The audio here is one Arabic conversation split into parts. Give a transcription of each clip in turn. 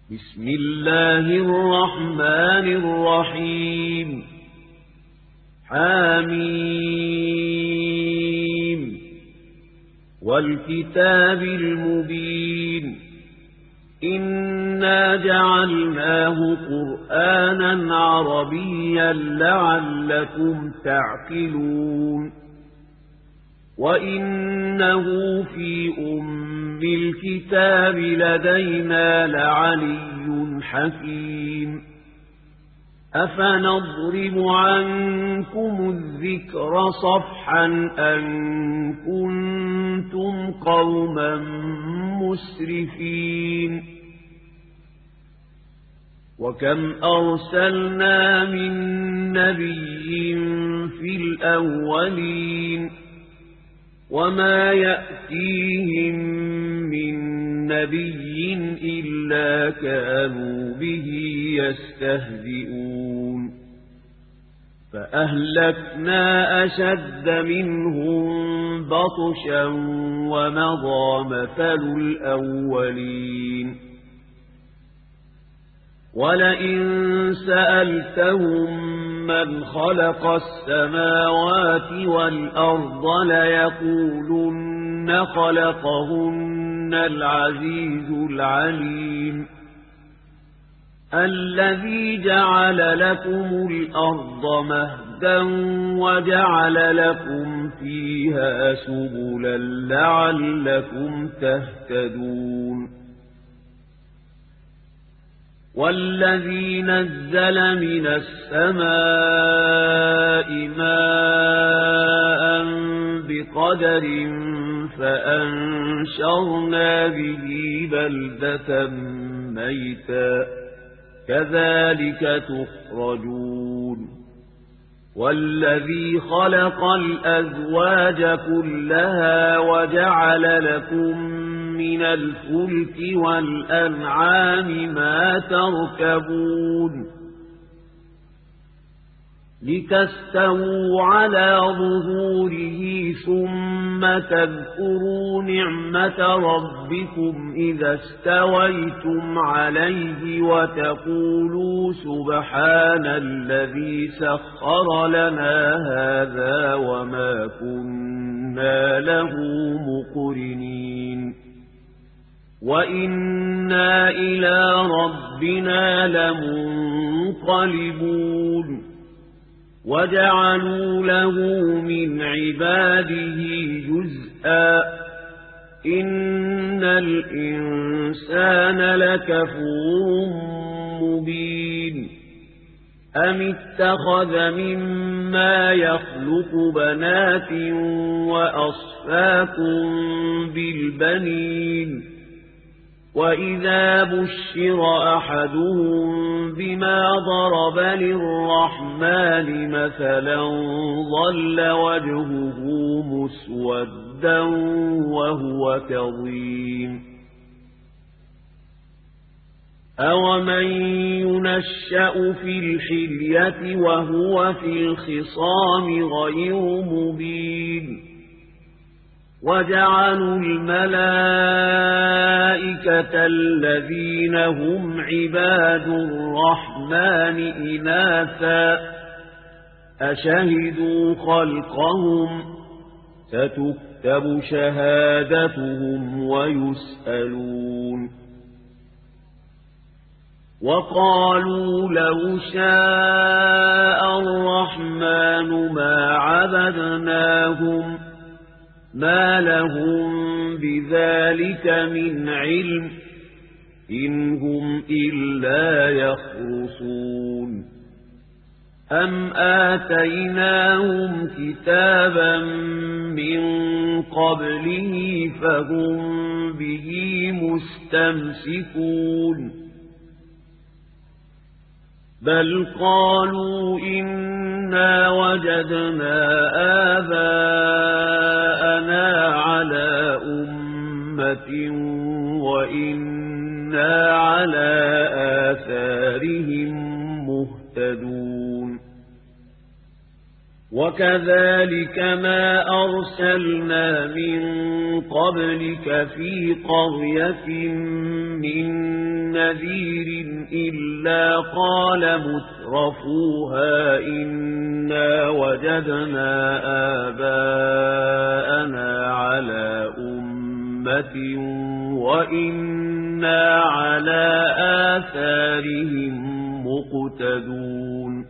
بسم الله الرحمن الرحيم حميم والكتاب المبين إنا جعلناه قرآنا عربيا لعلكم تعقلون وإنه في الكتاب لدينا لعلي حكيم أفنضرب عنكم الذكر صفحا أن كنتم قوما مسرفين وكم أرسلنا من نبي في الأولين وما يأتيهم من نبي إلا كانوا به يستهزئون فأهلكنا أشد منهم بطشا ومضى مثل الأولين ولئن سألتهم من خلق السماوات والأرض ليقولن خلقهن العزيز العليم الذي جعل لكم الأرض مهدا وجعل لكم فيها سبلا لعلكم تهتدون والذي نزل من السماء ماء بقدر فأنشرنا به بلدة ميتا كذلك تخرجون والذي خلق الأزواج كلها وجعل لكم من الفلك والأنعام ما تركبون لتستووا على ظهوره ثم تذكروا نعمة ربكم إذا استويتم عليه وتقولوا سبحان الذي سخر لنا هذا وما كنا له مقرنين وإنا إلى ربنا لمنقلبون وجعلوا له من عباده جزءا إن الإنسان لكفور مبين أم اتخذ مما يخلق بنات وأصفاكم بالبنين وإذا بشر أحدهم بما ضرب للرحمن مثلا ظل وجهه مسودا وهو كظيم أومن ينشأ في الحلية وهو في الخصام غير مبين وجعلوا الملائكة الذين هم عباد الرحمن إناثا أشهدوا خلقهم ستكتب شهادتهم ويسألون وقالوا لو شاء الرحمن ما عبدناهم ما لهم بذلك من علم إن هم إلا يخرصون أم آتيناهم كتابا من قبله فهم به مستمسكون بل قالوا إنا وجدنا آباءنا على أمة وإنا على آثارهم مهتدون وكذلك ما أرسلنا من قبلك في قرية من نذير إلا قال مترفوها إنا وجدنا آباءنا على أمة وإنا على آثارهم مقتدون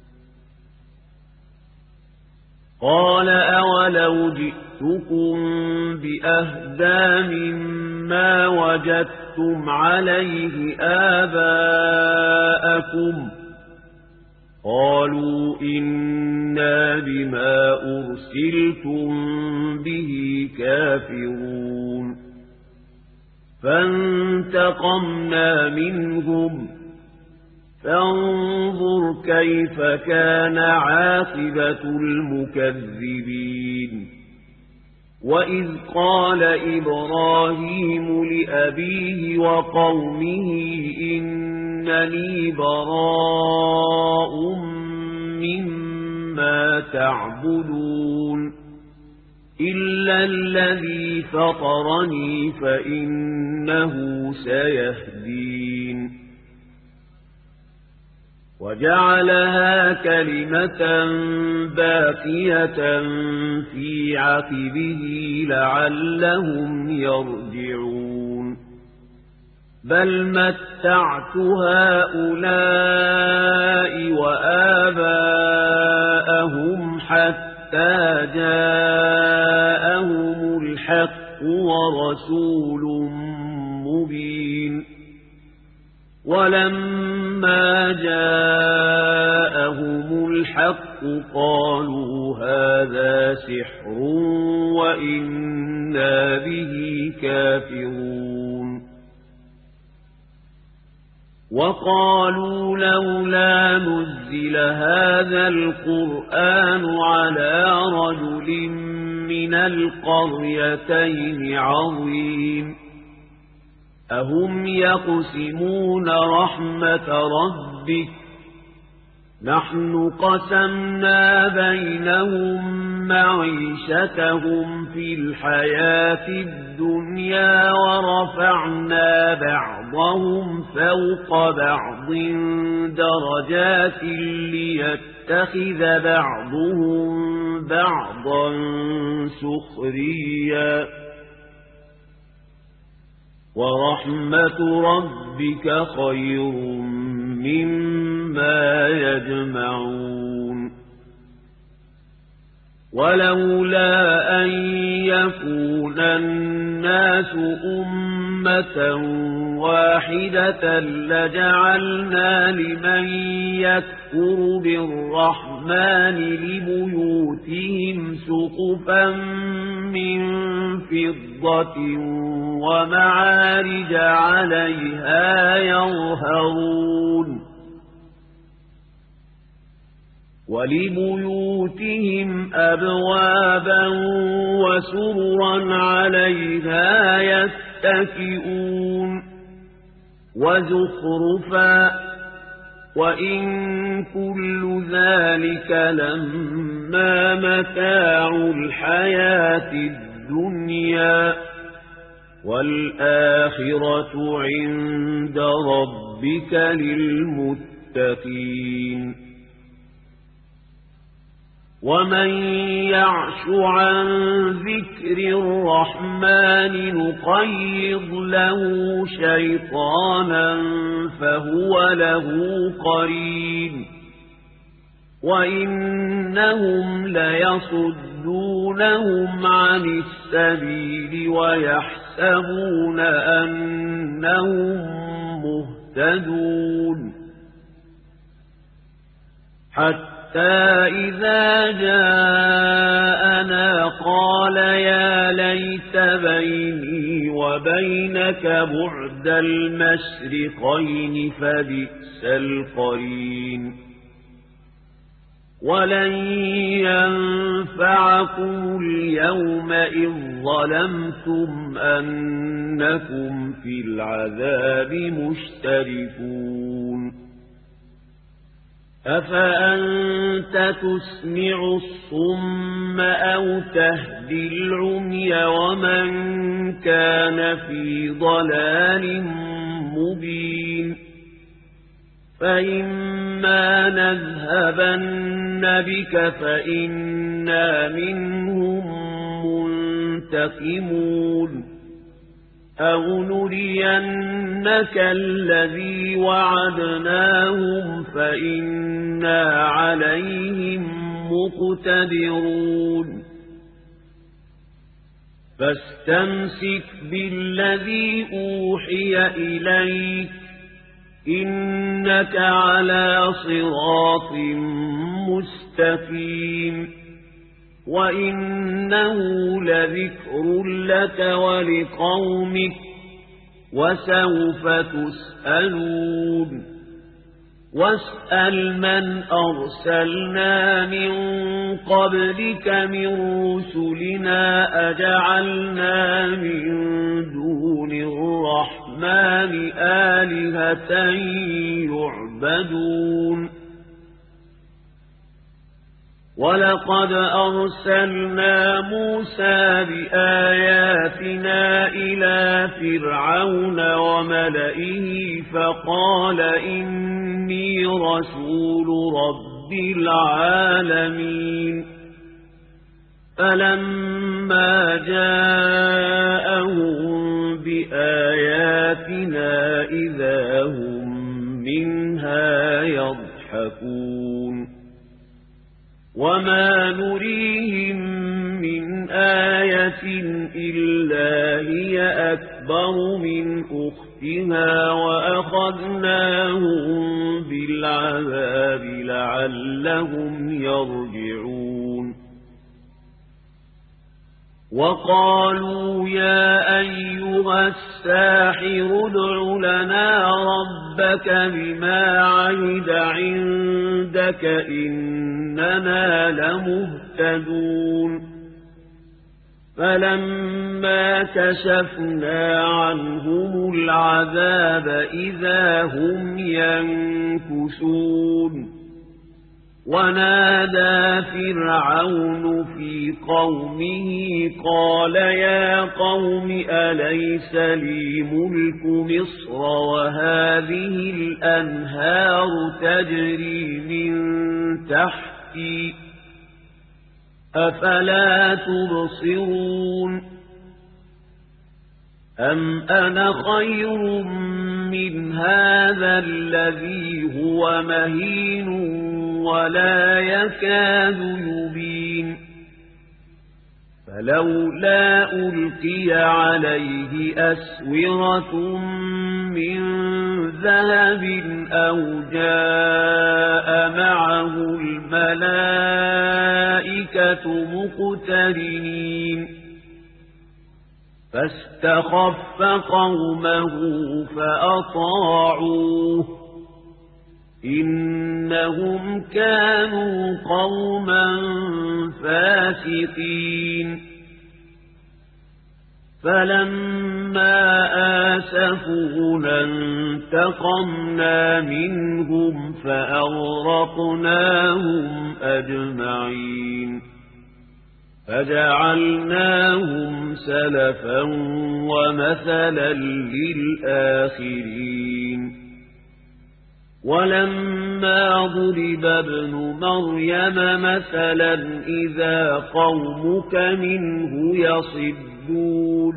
قال أولو جئتكم بأهدى مما وجدتم عليه آباءكم قالوا إنا بما أرسلتم به كافرون فانتقمنا منهم فانظر كيف كان عاقبة المكذبين وإذ قال إبراهيم لأبيه وقومه إنني براء مما تعبدون إلا الذي فطرني فإنه سيهدين وجعلها كلمة باقية في عقبه لعلهم يرجعون بل متعت هؤلاء وآباءهم حتى جاءهم الحق ورسول مبين ولما جاءهم الحق قالوا هذا سحر وإنا به كافرون وقالوا لولا نزل هذا القرآن على رجل من القريتين عظيم أهم يقسمون رحمة ربك نحن قسمنا بينهم معيشتهم في الحياة الدنيا ورفعنا بعضهم فوق بعض درجات ليتخذ بعضهم بعضا سخريا ورحمة ربك خير مما يجمعون ولولا أن يكون الناس أمة واحدة لجعلنا لمن يكفر بالرحمن لبيوتهم سقفا من فضة ومعارج عليها يظهرون ولبيوتهم أبوابا وسررا عليها يتكئون وزخرفا وإن كل ذلك لما متاع الحياة الدنيا والآخرة عند ربك للمتقين ومن يعش عن ذكر الرحمن نقيض له شيطانا فهو له قرين وإنهم ليصدونهم عن السبيل ويحسبون أنهم مهتدون حتى إذا جاءنا قال يا ليت بيني وبينك بعد المشرقين فبئس القرين ولن ينفعكم اليوم إذ ظلمتم أنكم في العذاب مشتركون أفأنت تسمع الصم أو تهدي العمي ومن كان في ضلال مبين فإما نذهبن بك فإنا منهم منتقمون أو نرينك الذي وعدناهم فإنا عليهم مقتدرون فاستمسك بالذي أوحي إليك إنك على صراط مستقيم وإنه لذكر لك ولقومك وسوف تسألون واسأل من أرسلنا من قبلك من رسلنا أجعلنا من دون الرحمن آلهة يعبدون ولقد أرسلنا موسى بآياتنا إلى فرعون وملئه فقال إني رسول رب العالمين فلما جاءهم بآياتنا إذا هم منها يضحكون وما نريهم من آية إلا هي أكبر من أختها وأخذناهم بالعذاب لعلهم يرجعون وقالوا يا أيها الساحر ادع لنا ربك بما عهد عندك إننا لمهتدون فلما كشفنا عنهم العذاب إذا هم ينكثون ونادى فرعون في قومه قال يا قوم أليس لي ملك مصر وهذه الأنهار تجري من تحتي أفلا تبصرون أم أنا خير من هذا الذي هو مهين ولا يكاد يبين فلولا ألقي عليه أسورة من ذهب أو جاء معه الملائكة مقترنين فاستخف قومه فأطاعوه إنهم كانوا قوما فاسقين فلما آسفونا انتقمنا منهم فأغرقناهم أجمعين فجعلناهم سلفا ومثلا للآخرين ولما ضرب ابن مريم مثلا إذا قومك منه يصدون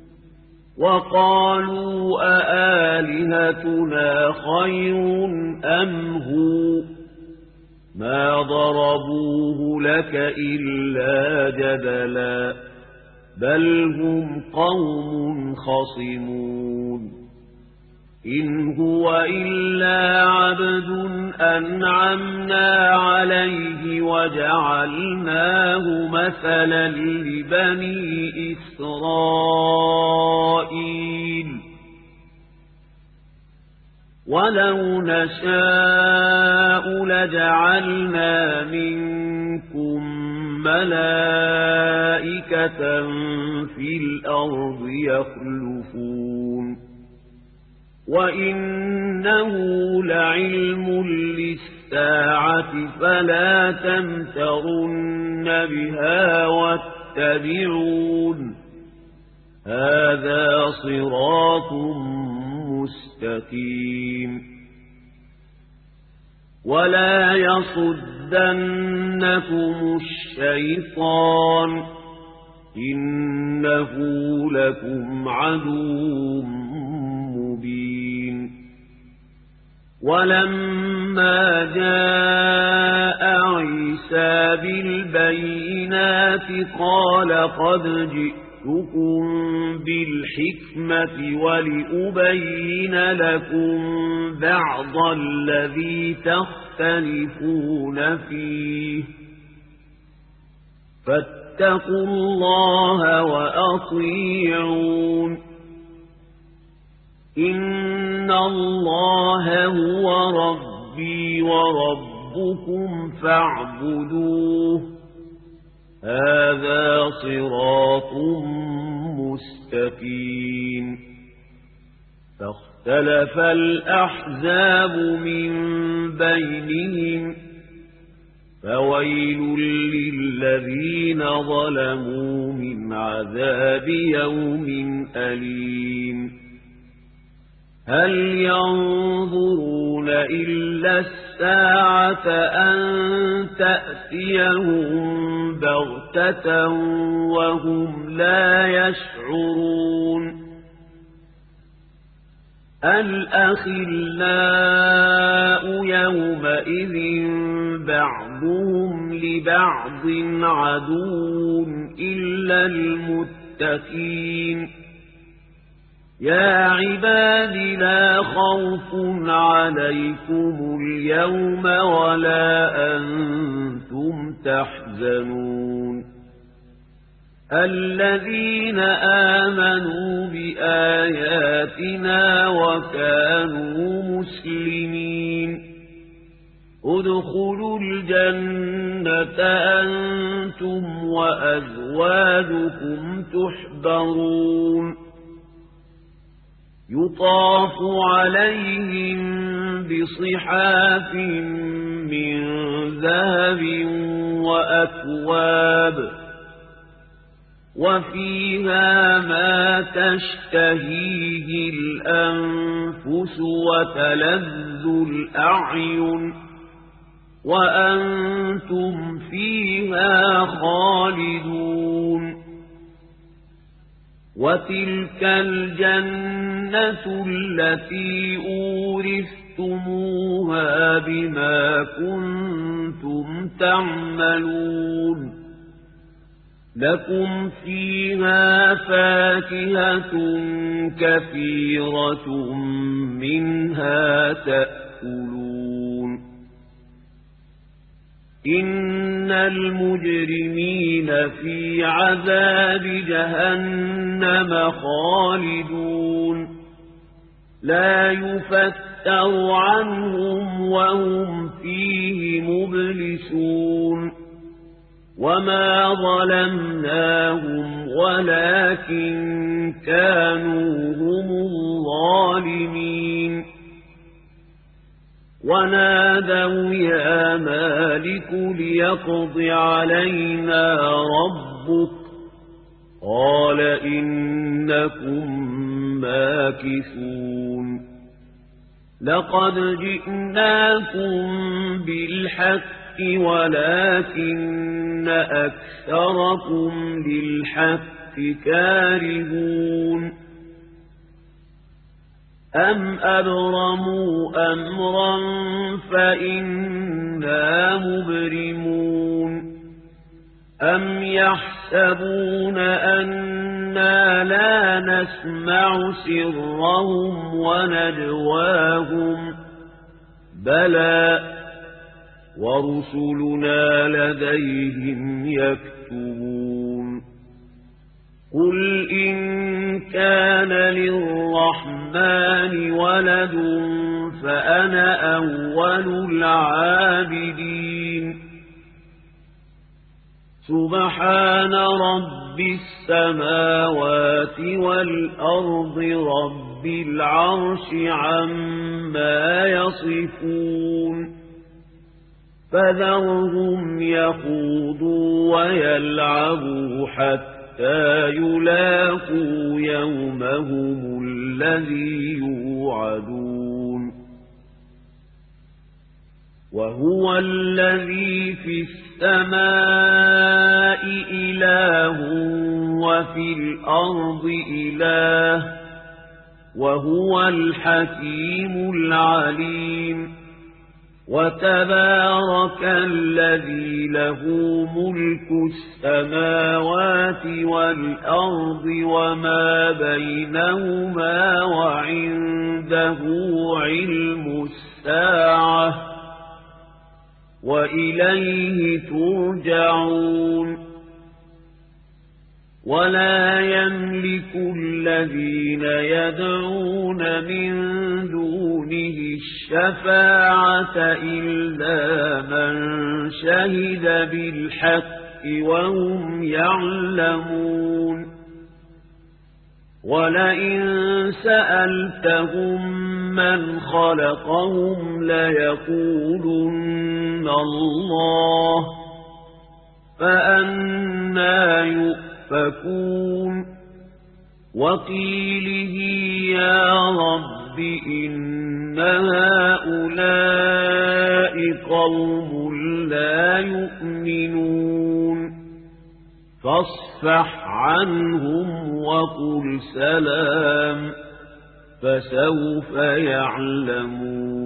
وقالوا أآلهتنا خير أم هو ما ضربوه لك إلا جدلا بل هم قوم خصمون إن هو إلا عبد أنعمنا عليه وجعلناه مثلا لبني إسرائيل ولو نشاء لجعلنا منكم ملائكة في الأرض يخلفون وإنه لعلم الساعة فلا تمترن بها واتبعون هذا صراط مستقيم ولا يصدنكم الشيطان إنه لكم عدو مبين ولما جاء عيسى بالبينات قال قد جئتكم بالحكمة ولأبين لكم بعض الذي تختلفون فيه فاتقوا الله وأطيعون إن الله هو ربي وربكم فاعبدوه هذا صراط مستقيم فاختلف الأحزاب من بينهم فويل للذين ظلموا من عذاب يوم أليم هل ينظرون إلا الساعة أن تأتيهم بغتة وهم لا يشعرون الأخلاء يومئذ بعضهم لبعض عدو إلا المتقين يا عباد لا خوف عليكم اليوم ولا أنتم تحزنون الذين آمنوا بآياتنا وكانوا مسلمين ادخلوا الجنة أنتم وأزواجكم تحبرون يطاف عليهم بصحاف من ذهب وأكواب وفيها ما تشتهيه الأنفس وتلذ الأعين وأنتم فيها خالدون وتلك الجنة التي أورثتموها بما كنتم تعملون لكم فيها فاكهة كثيرة منها تأكلون إن المجرمين في عذاب جهنم خالدون لا يفتر عنهم وهم فيه مبلسون وما ظلمناهم ولكن كانوا هم الظالمين ونادوا يا مالك ليقض علينا ربك قال إنكم ماكثون لقد جئناكم بالحق ولكن أكثركم للحق كارهون أم أبرموا أمرا فإنا مبرمون أم يحسبون أنا لا نسمع سرهم ونجواهم بلى ورسلنا لديهم يكتبون قل إن كان للرحمن ولد فأنا أول العابدين سبحان رب السماوات والأرض رب العرش عما يصفون فذرهم يخوضوا ويلعبوا حتى يلاقوا يومهم الذي يوعدون وهو الذي في السماء إله وفي الأرض إله وهو الحكيم العليم وتبارك الذي له ملك السماوات والأرض وما بينهما وعنده علم الساعة وإليه ترجعون ولا يملك الذين يدعون من دونه الشفاعة إلا من شهد بالحق وهم يعلمون ولئن سألتهم من خلقهم ليقولن الله فأنى يؤفكون وقيله يا رب إن هؤلاء قوم لا يؤمنون فاصفح عنهم وقل سلام فسوف يعلمون